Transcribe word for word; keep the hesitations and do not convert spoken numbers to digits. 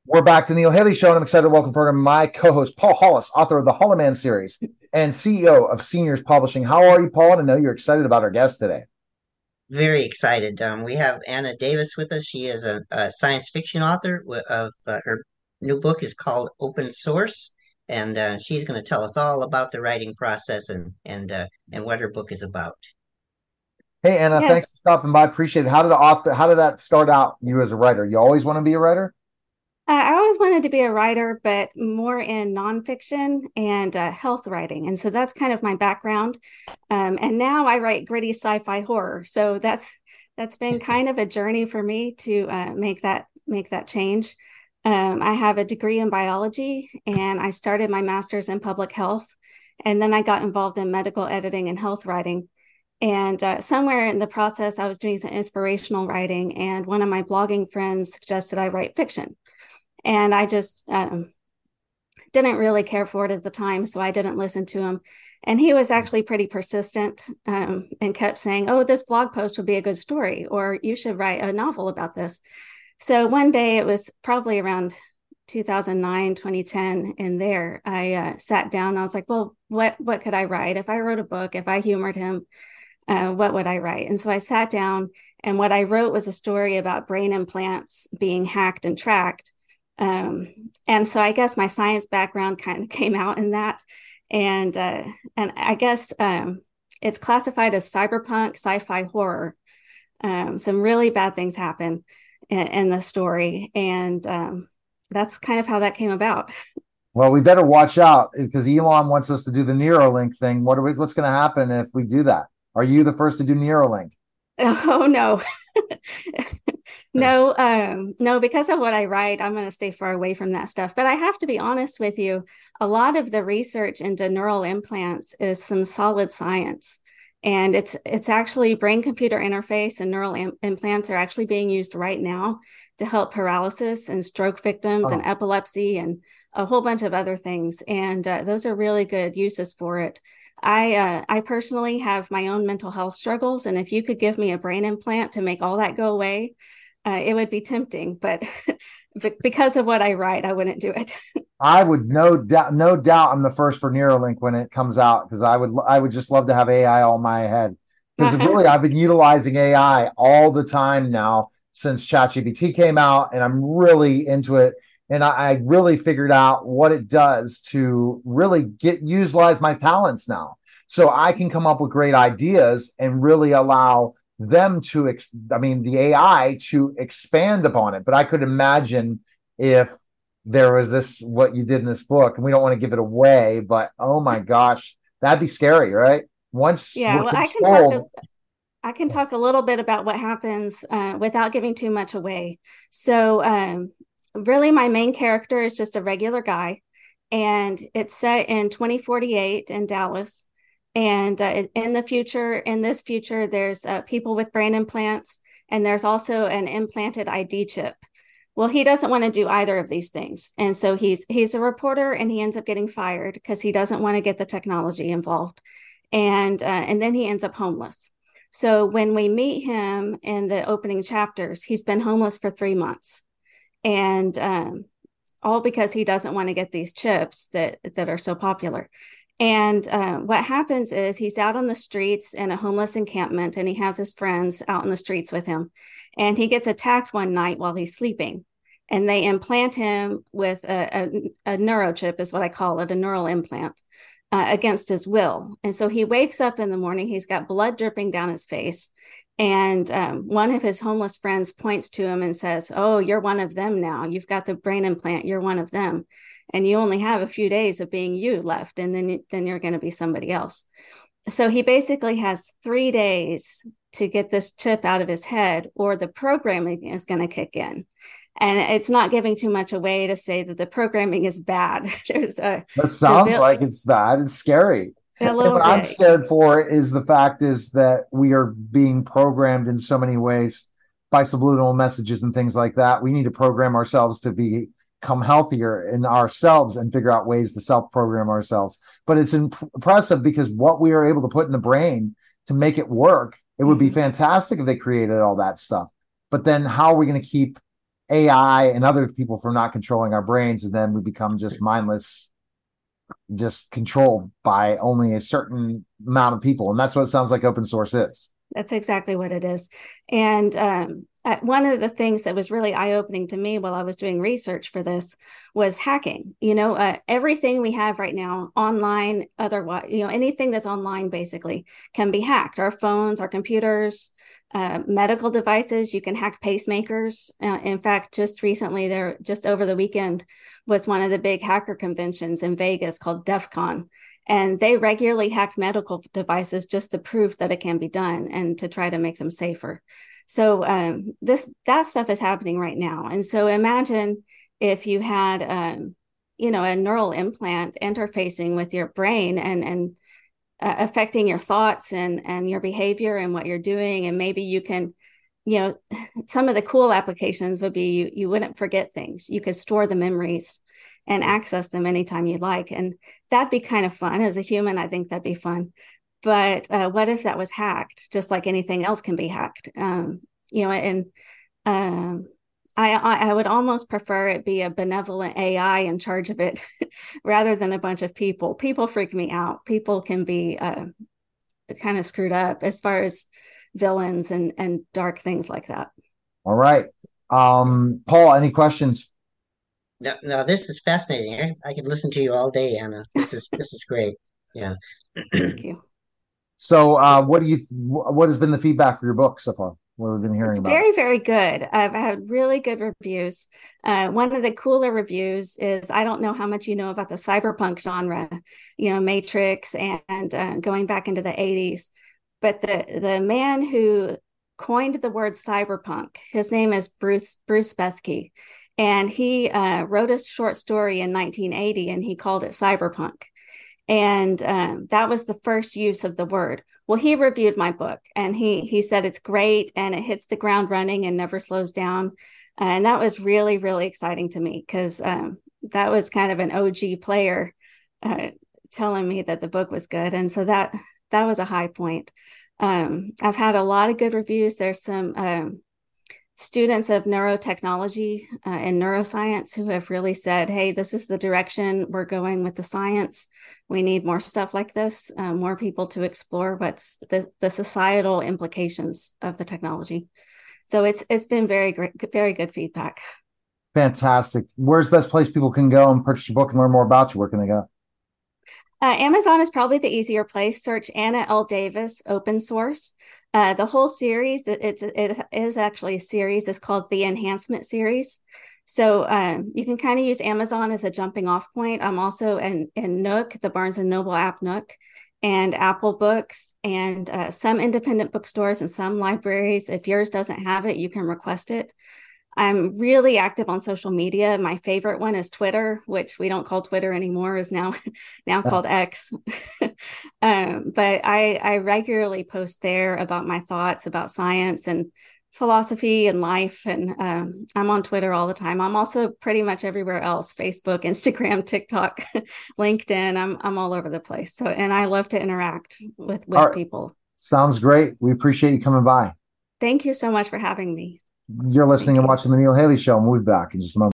We're back to Neil Haley Show, and I'm excited to welcome to the program my co-host, Paul Hollis, author of the Hollow Man series and C E O of Seniors Publishing. How are you, Paul? And I know you're excited about our guest today. Very excited. Um, we have Anna Davis with us. She is a, a science fiction author wi- of uh, her new book is called Open Source, and uh, she's going to tell us all about the writing process and and uh, and what her book is about. Hey, Anna, thanks Yes, for stopping by. Appreciate it. How did author? How did that start out? You as a writer? You always want to be a writer? uh, I always wanted to be a writer, but more in nonfiction and uh, health writing. And so that's kind of my background. Um, and now I write gritty sci-fi horror. So that's that's been kind of a journey for me to uh, make that make that change. Um, I have a degree in biology, and I started my master's in public health, and then I got involved in medical editing and health writing. And uh, somewhere in the process, I was doing some inspirational writing, and one of my blogging friends suggested I write fiction. And I just um, didn't really care for it at the time, so I didn't listen to him. And he was actually pretty persistent um, and kept saying, "Oh, this blog post would be a good story, or you should write a novel about this." So one day, it was probably around two thousand nine, twenty ten, in there, I uh, sat down. I was like, "Well, what what could I write? If I wrote a book, if I humored him, uh, what would I write?" And so I sat down, and what I wrote was a story about brain implants being hacked and tracked. Um, and so I guess my science background kind of came out in that, and uh, and I guess um, it's classified as cyberpunk sci-fi horror. Um, some really bad things happen in, in the story, and um, that's kind of how that came about. Well, we better watch out because Elon wants us to do the Neuralink thing. What are we, what's going to happen if we do that? Are you the first to do Neuralink? Oh no. No, um, no, because of what I write, I'm going to stay far away from that stuff. But I have to be honest with you, a lot of the research into neural implants is some solid science. And it's it's actually brain computer interface and neural Im- implants are actually being used right now to help paralysis and stroke victims and Oh, epilepsy and a whole bunch of other things. And uh, those are really good uses for it. I uh, I personally have my own mental health struggles, and if you could give me a brain implant to make all that go away, uh, it would be tempting. But because of what I write, I wouldn't do it. I would no doubt, no doubt, I'm the first for Neuralink when it comes out because I would, I would just love to have A I all in my head because Uh-huh. really I've been utilizing A I all the time now since ChatGPT came out, and I'm really into it. And I, I really figured out what it does to really get utilize my talents now, so I can come up with great ideas and really allow them to, ex- I mean, the A I to expand upon it. But I could imagine if there was this what you did in this book, and we don't want to give it away, but oh my gosh, that'd be scary, right? Once Yeah, we're well, I can talk a, controlled. I can talk a little bit about what happens uh, without giving too much away. So, um, really, my main character is just a regular guy, and it's set in twenty forty-eight in Dallas. And uh, in the future, in this future, there's uh, people with brain implants, and there's also an implanted I D chip. Well, he doesn't want to do either of these things, and so he's he's a reporter, and he ends up getting fired because he doesn't want to get the technology involved, and uh, and then he ends up homeless. So when we meet him in the opening chapters, he's been homeless for three months, and um, all because he doesn't want to get these chips that that are so popular. And uh, what happens is he's out on the streets in a homeless encampment, and he has his friends out in the streets with him. And he gets attacked one night while he's sleeping. And they implant him with a, a, a neurochip, is what I call it, a neural implant, uh, against his will. And so he wakes up in the morning, he's got blood dripping down his face. And um, one of his homeless friends points to him and says, "Oh, you're one of them now. You've got the brain implant. You're one of them. And you only have a few days of being you left. And then, then you're going to be somebody else." So he basically has three days to get this chip out of his head, or the programming is going to kick in. And it's not giving too much away to say that the programming is bad. There's a That the sounds like it's bad. It's scary. a And little what I'm bit. scared for is the fact is that we are being programmed in so many ways by subliminal messages and things like that. We need to program ourselves to be, become healthier in ourselves and figure out ways to self-program ourselves. But it's imp- impressive because what we are able to put in the brain to make it work, it would be Mm-hmm. fantastic if they created all that stuff. But then how are we going to keep A I and other people from not controlling our brains, and then we become just mindless, just controlled by only a certain amount of people. And that's what it sounds like open source is. That's exactly what it is. And um, uh, one of the things that was really eye-opening to me while I was doing research for this was hacking. You know, uh, everything we have right now online, otherwise, you know, anything that's online basically can be hacked. Our phones, our computers, uh, medical devices, you can hack pacemakers. Uh, in fact, just recently there, just over the weekend, was one of the big hacker conventions in Vegas called DEF CON. And they regularly hack medical devices just to prove that it can be done and to try to make them safer. So um, this that stuff is happening right now. And so imagine if you had, um, you know, a neural implant interfacing with your brain and and uh, affecting your thoughts and and your behavior and what you're doing. And maybe you can, you know, some of the cool applications would be you you wouldn't forget things. You could store the memories and access them anytime you like. And that'd be kind of fun. As a human, I think that'd be fun. But uh, what if that was hacked, just like anything else can be hacked? Um, you know, and um, I, I would almost prefer it be a benevolent A I in charge of it rather than a bunch of people. People freak me out. People can be uh, kind of screwed up as far as villains and, and dark things like that. All right. Um, Paul, any questions? No, no, this is fascinating. I, I could listen to you all day, Anna. This is this is great. Yeah. Thank you. So, uh, what do you? What has been the feedback for your book so far? What have we been hearing It's about? very, very good. I've had really good reviews. Uh, one of the cooler reviews is I don't know how much you know about the cyberpunk genre, you know, Matrix and uh, going back into the eighties. But the the man who coined the word cyberpunk, his name is Bruce Bruce Bethke, and he uh, wrote a short story in nineteen eighty, and he called it cyberpunk. And um, that was the first use of the word. Well, he reviewed my book, and he he said it's great and it hits the ground running and never slows down. And that was really, really exciting to me because um, that was kind of an O G player uh, telling me that the book was good. And so that that was a high point. Um, I've had a lot of good reviews. There's some um, students of neurotechnology uh, and neuroscience who have really said, hey, this is the direction we're going with the science. We need more stuff like this, uh, more people to explore what's the, the societal implications of the technology. So it's it's been very great, very good feedback. Fantastic. Where's the best place people can go and purchase your book and learn more about you? Where can they go? Uh, Amazon is probably the easier place. Search Anna L. Davis open source. Uh, the whole series, it, it's it is actually a series. It's called the Enhancement Series. So um, you can kind of use Amazon as a jumping off point. I'm also in, in Nook, the Barnes and Noble app Nook, and Apple Books, and uh, some independent bookstores and some libraries. If yours doesn't have it, you can request it. I'm really active on social media. My favorite one is Twitter, which we don't call Twitter anymore, is now now Yes. called X. um, but I, I regularly post there about my thoughts about science and philosophy and life. And um, I'm on Twitter all the time. I'm also pretty much everywhere else: Facebook, Instagram, TikTok, LinkedIn. I'm I'm all over the place. So, and I love to interact with with All right. people. Sounds great. We appreciate you coming by. Thank you so much for having me. You're listening Thank and you. watching the Neil Haley Show, and we'll be back in just a moment.